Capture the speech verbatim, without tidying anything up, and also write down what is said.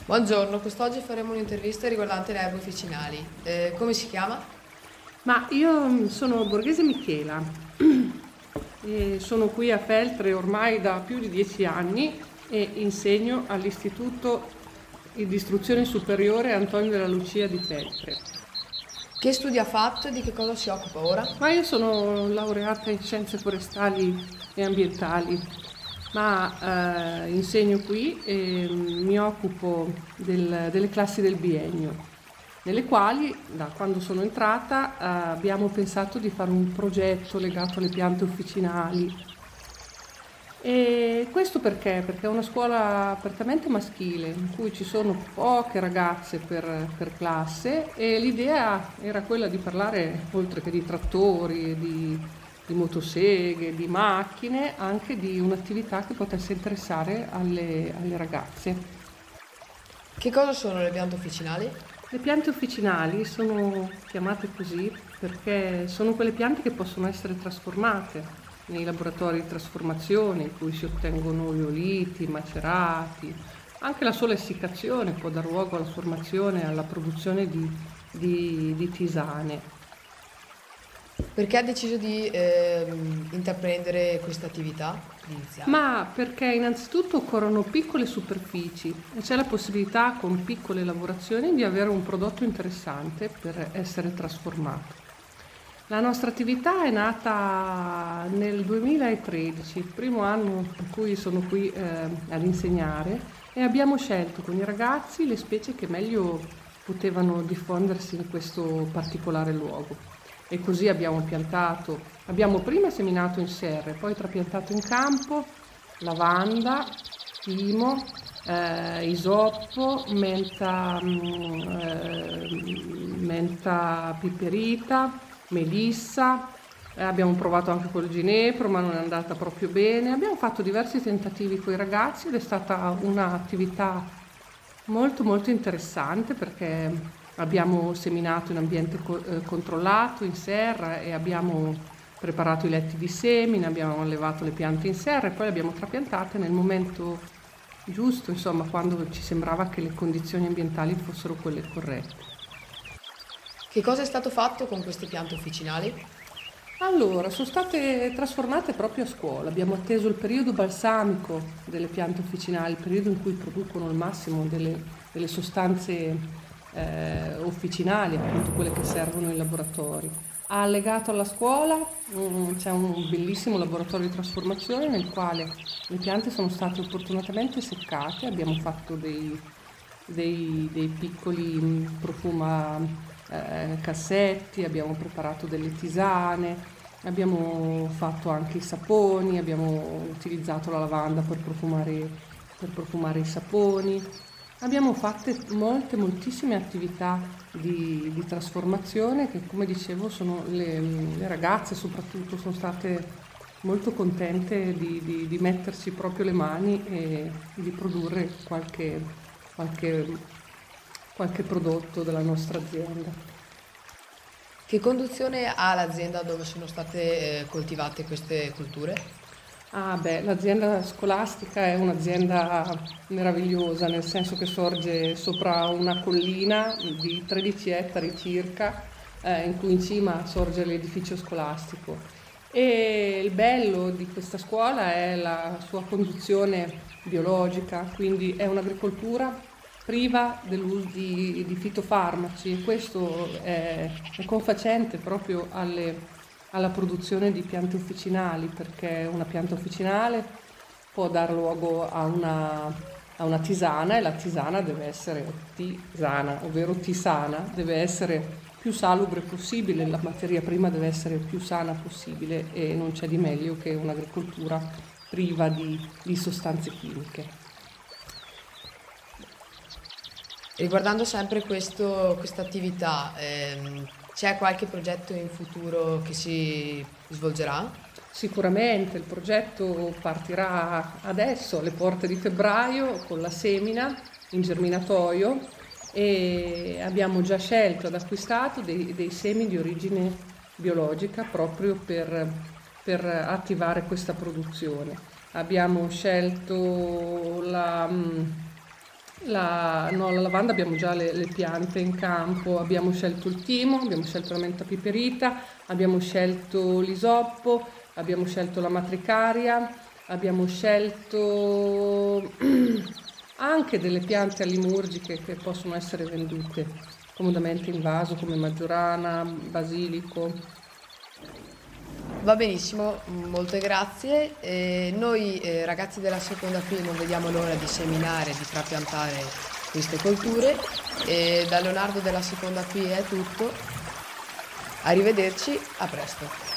Buongiorno, quest'oggi faremo un'intervista riguardante le erbe officinali. Eh, come si chiama? Ma io sono Borghese Michela e sono qui a Feltre ormai da più di dieci anni e insegno all'Istituto di Istruzione Superiore Antonio della Lucia di Feltre. Che studi ha fatto e di che cosa si occupa ora? Ma io sono laureata in scienze forestali e ambientali, ma eh, insegno qui e mi occupo del- delle classi del biennio, nelle quali, da quando sono entrata, eh, abbiamo pensato di fare un progetto legato alle piante officinali. E questo perché? Perché è una scuola apertamente maschile, in cui ci sono poche ragazze per, per classe e l'idea era quella di parlare, oltre che di trattori, di, di motoseghe, di macchine, anche di un'attività che potesse interessare alle, alle ragazze. Che cosa sono le piante officinali? Le piante officinali sono chiamate così perché sono quelle piante che possono essere trasformate nei laboratori di trasformazione in cui si ottengono oleoliti, macerati. Anche la sola essiccazione può dar luogo alla formazione e alla produzione di, di- di tisane. Perché ha deciso di ehm, intraprendere questa attività iniziale? Ma perché innanzitutto occorrono piccole superfici e c'è la possibilità con piccole lavorazioni di avere un prodotto interessante per essere trasformato. La nostra attività è nata nel duemilatredici, il primo anno in cui sono qui eh, ad insegnare, e abbiamo scelto con i ragazzi le specie che meglio potevano diffondersi in questo particolare luogo. E così abbiamo piantato, abbiamo prima seminato in serre, poi trapiantato in campo lavanda, timo, eh, isopo, menta, mm, eh, menta piperita, melissa, eh, abbiamo provato anche col ginepro, ma non è andata proprio bene. Abbiamo fatto diversi tentativi con i ragazzi ed è stata un'attività molto molto interessante perché abbiamo seminato in ambiente co- eh, controllato, in serra, e abbiamo preparato i letti di semine, abbiamo allevato le piante in serra e poi le abbiamo trapiantate nel momento giusto, insomma, quando ci sembrava che le condizioni ambientali fossero quelle corrette. Che cosa è stato fatto con queste piante officinali? Allora, sono state trasformate proprio a scuola. Abbiamo atteso il periodo balsamico delle piante officinali, il periodo in cui producono il massimo delle, delle sostanze eh, officinali, appunto quelle che servono in laboratori. Ha allegato alla scuola mm, c'è un bellissimo laboratorio di trasformazione nel quale le piante sono state opportunamente seccate, abbiamo fatto dei, dei, dei piccoli mm, profuma eh, cassetti, abbiamo preparato delle tisane, abbiamo fatto anche i saponi, abbiamo utilizzato la lavanda per profumare, per profumare i saponi. Abbiamo fatto molte, moltissime attività di, di trasformazione che, come dicevo, sono le, le ragazze soprattutto sono state molto contente di, di- di metterci proprio le mani e di produrre qualche, qualche, qualche prodotto della nostra azienda. Che conduzione ha l'azienda dove sono state eh, coltivate queste colture? Ah beh, l'azienda scolastica è un'azienda meravigliosa, nel senso che sorge sopra una collina di tredici ettari circa, eh, in cui in cima sorge l'edificio scolastico. E il bello di questa scuola è la sua conduzione biologica, quindi è un'agricoltura priva dell'uso di, di fitofarmaci, e questo è, è confacente proprio alle alla produzione di piante officinali, perché una pianta officinale può dar luogo a una, a una tisana, e la tisana deve essere tisana, ovvero tisana, deve essere più salubre possibile, la materia prima deve essere più sana possibile e non c'è di meglio che un'agricoltura priva di, di sostanze chimiche. Riguardando sempre questo, questa attività, ehm, c'è qualche progetto in futuro che si svolgerà? Sicuramente il progetto partirà adesso, alle porte di febbraio, con la semina in germinatoio, e abbiamo già scelto ed acquistato dei, dei semi di origine biologica proprio per, per attivare questa produzione. Abbiamo scelto la, mm, La, no, la lavanda abbiamo già le, le piante in campo, abbiamo scelto il timo, abbiamo scelto la menta piperita, abbiamo scelto l'isoppo, abbiamo scelto la matricaria, abbiamo scelto anche delle piante allimurgiche che possono essere vendute comodamente in vaso come maggiorana, basilico. Va benissimo, molte grazie. E noi eh, ragazzi della seconda P non vediamo l'ora di seminare, di trapiantare queste colture. E da Leonardo della seconda P è tutto. Arrivederci, a presto.